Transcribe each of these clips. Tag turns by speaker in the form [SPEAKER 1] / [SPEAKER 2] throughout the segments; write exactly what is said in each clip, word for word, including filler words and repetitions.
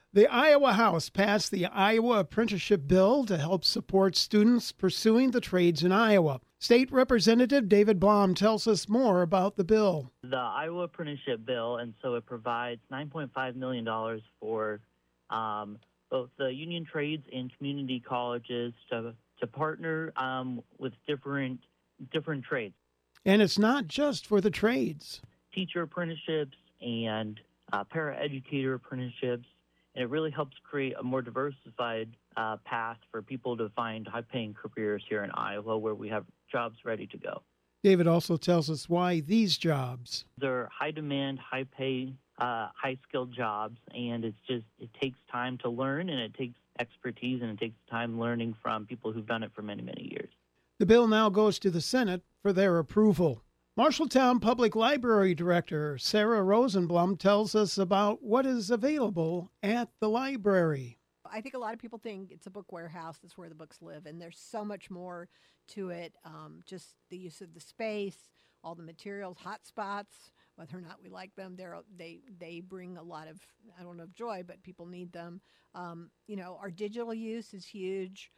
[SPEAKER 1] The Iowa House passed the Iowa Apprenticeship Bill to help support students pursuing the trades in Iowa. State Representative David Blom tells us more about the bill.
[SPEAKER 2] The Iowa Apprenticeship Bill, and so it provides nine point five million dollars for um, both the union trades and community colleges to to partner um, with different different trades.
[SPEAKER 1] And it's not just for the trades.
[SPEAKER 2] Teacher apprenticeships and uh, paraeducator apprenticeships. And it really helps create a more diversified uh, path for people to find high-paying careers here in Iowa where we have jobs ready to go.
[SPEAKER 1] David also tells us why these jobs.
[SPEAKER 2] They're high-demand, high-pay, uh, high-skilled jobs, and it's just it takes time to learn, and it takes expertise, and it takes time learning from people who've done it for many, many years.
[SPEAKER 1] The bill now goes to the Senate for their approval. Marshalltown Public Library Director Sarah Rosenblum tells us about what is available at the library.
[SPEAKER 3] I think a lot of people think it's a book warehouse. That's where the books live. And there's so much more to it. Um, just the use of the space, all the materials, hot spots, whether or not we like them. They're, they they bring a lot of, I don't know if joy, but people need them. Um, you know, our digital use is huge.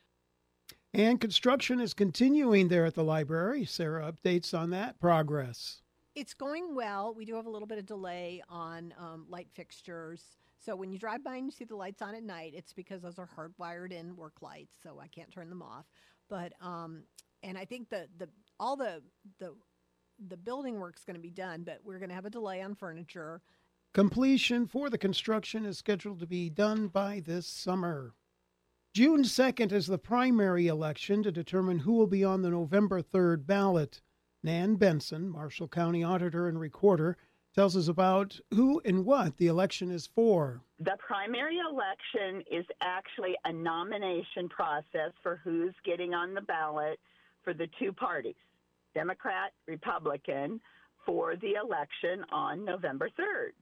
[SPEAKER 1] And construction is continuing there at the library. Sarah updates on that progress.
[SPEAKER 3] It's going well. We do have a little bit of delay on um, light fixtures. So when you drive by and you see the lights on at night, it's because those are hardwired in work lights, so I can't turn them off. But um, and I think the the all the the the building work's going to be done, but we're going to have a delay on furniture.
[SPEAKER 1] Completion for the construction is scheduled to be done by this summer. June second is the primary election to determine who will be on the November third ballot. Nan Benson, Marshall County Auditor and Recorder, tells us about who and what the election is for.
[SPEAKER 4] The primary election is actually a nomination process for who's getting on the ballot for the two parties, Democrat, Republican, for the election on November third.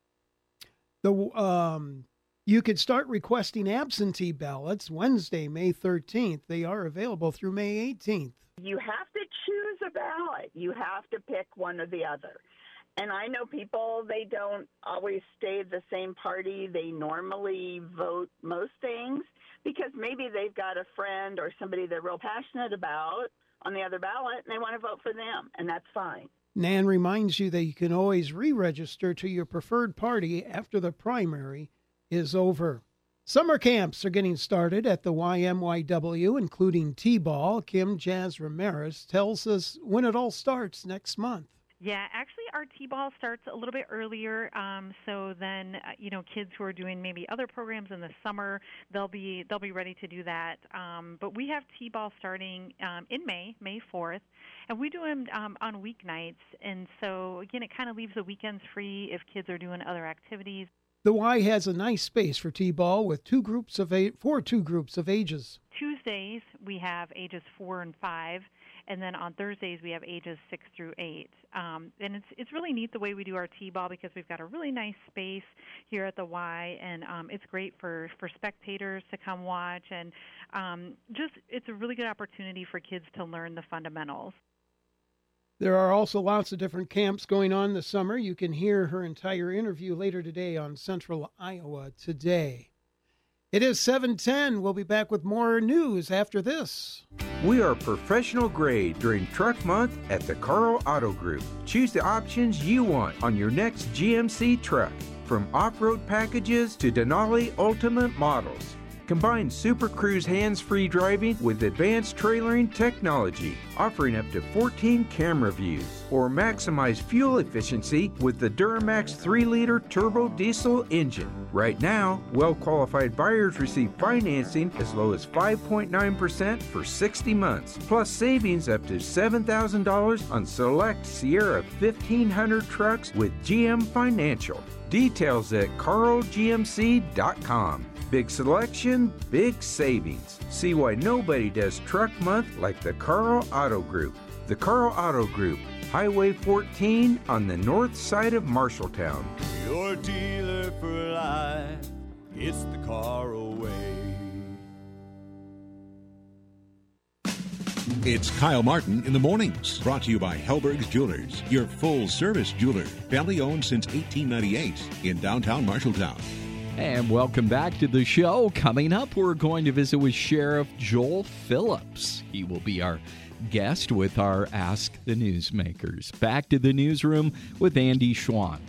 [SPEAKER 1] The um. You could start requesting absentee ballots Wednesday, May thirteenth. They are available through May eighteenth.
[SPEAKER 4] You have to choose a ballot. You have to pick one or the other. And I know people, they don't always stay the same party. They normally vote most things because maybe they've got a friend or somebody they're real passionate about on the other ballot, and they want to vote for them, and that's fine.
[SPEAKER 1] Nan reminds you that you can always re-register to your preferred party after the primary is over. Summer camps are getting started at the Y M Y W, including T-ball. Kim Jazz Ramirez tells us when it all starts next month.
[SPEAKER 5] Yeah, actually our T-ball starts a little bit earlier, um, so then uh, you know kids who are doing maybe other programs in the summer, they'll be they'll be ready to do that. Um, but we have T-ball starting um, in May, May fourth, and we do them um, on weeknights. And so again, it kind of leaves the weekends free if kids are doing other activities.
[SPEAKER 1] The Y has a nice space for T-ball with two groups of eight, for two groups of ages.
[SPEAKER 5] Tuesdays we have ages four and five, and then on Thursdays we have ages six through eight. Um, and it's it's really neat the way we do our T-ball because we've got a really nice space here at the Y, and um, it's great for, for spectators to come watch, and um, just it's a really good opportunity for kids to learn the fundamentals.
[SPEAKER 1] There are also lots of different camps going on this summer. You can hear her entire interview later today on Central Iowa Today. It is seven ten. We'll be back with more news after this.
[SPEAKER 6] We are professional grade during Truck Month at the Carl Auto Group. Choose the options you want on your next G M C truck, from off-road packages to Denali Ultimate models. Combine Super Cruise hands-free driving with advanced trailering technology, offering up to fourteen camera views, or maximize fuel efficiency with the Duramax three liter turbo diesel engine. Right now, well-qualified buyers receive financing as low as five point nine percent for sixty months, plus savings up to seven thousand dollars on select Sierra fifteen hundred trucks with G M Financial. Details at carl g m c dot com. Big selection, big savings. See why nobody does Truck Month like the Carl Auto Group. The Carl Auto Group, Highway fourteen on the north side of Marshalltown.
[SPEAKER 7] Your dealer for life, it's the Carl way.
[SPEAKER 8] It's Kyle Martin in the mornings, brought to you by Helberg's Jewelers, your full-service jeweler, family-owned since eighteen ninety-eight in downtown Marshalltown.
[SPEAKER 9] And welcome back to the show. Coming up, we're going to visit with Sheriff Joel Phillips. He will be our guest with our Ask the Newsmakers. Back to the newsroom with Andy Schwann.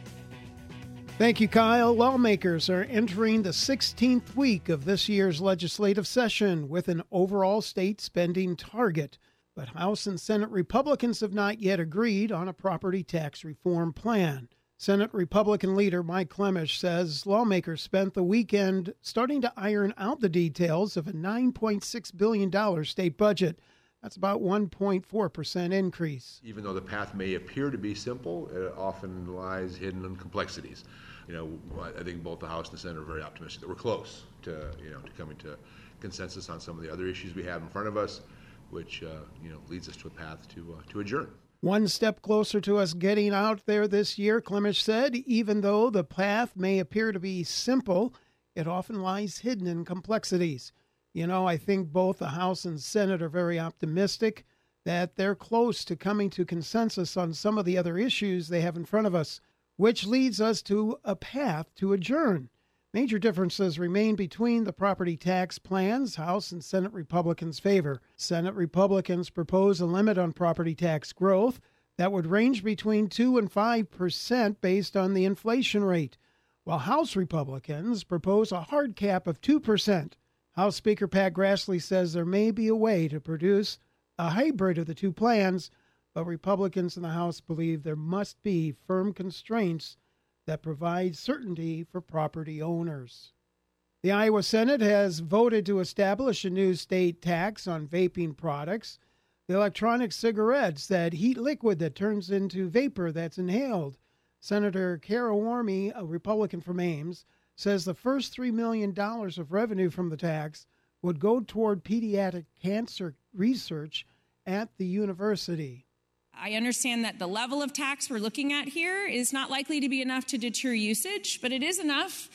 [SPEAKER 1] Thank you, Kyle. Lawmakers are entering the sixteenth week of this year's legislative session with an overall state spending target. But House and Senate Republicans have not yet agreed on a property tax reform plan. Senate Republican leader Mike Clemish says lawmakers spent the weekend starting to iron out the details of a nine point six billion dollars state budget. That's about one point four percent increase.
[SPEAKER 10] Even though the path may appear to be simple, it often lies hidden in complexities. You know, I think both the House and the Senate are very optimistic that we're close to, you know, to coming to consensus on some of the other issues we have in front of us, which, uh, you know, leads us to a path to uh, to adjourn.
[SPEAKER 1] One step closer to us getting out there this year, Clemish said, even though the path may appear to be simple, it often lies hidden in complexities. You know, I think both the House and Senate are very optimistic that they're close to coming to consensus on some of the other issues they have in front of us, which leads us to a path to adjourn. Major differences remain between the property tax plans House and Senate Republicans favor. Senate Republicans propose a limit on property tax growth that would range between two and five percent based on the inflation rate, while House Republicans propose a hard cap of two percent. House Speaker Pat Grassley says there may be a way to produce a hybrid of the two plans, but Republicans in the House believe there must be firm constraints that provide certainty for property owners. The Iowa Senate has voted to establish a new state tax on vaping products. The electronic cigarettes that heat liquid that turns into vapor that's inhaled. Senator Carol Warmy, a Republican from Ames, says the first three million dollars of revenue from the tax would go toward pediatric cancer research at the university.
[SPEAKER 11] I understand that the level of tax we're looking at here is not likely to be enough to deter usage, but it is enough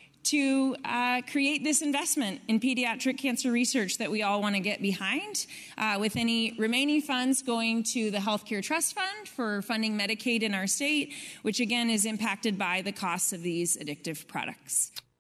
[SPEAKER 11] to uh, create this investment in pediatric cancer research that we all want to get behind, uh, with any remaining funds going to the Healthcare Trust Fund for funding Medicaid in our state, which again is impacted by the costs of these addictive products.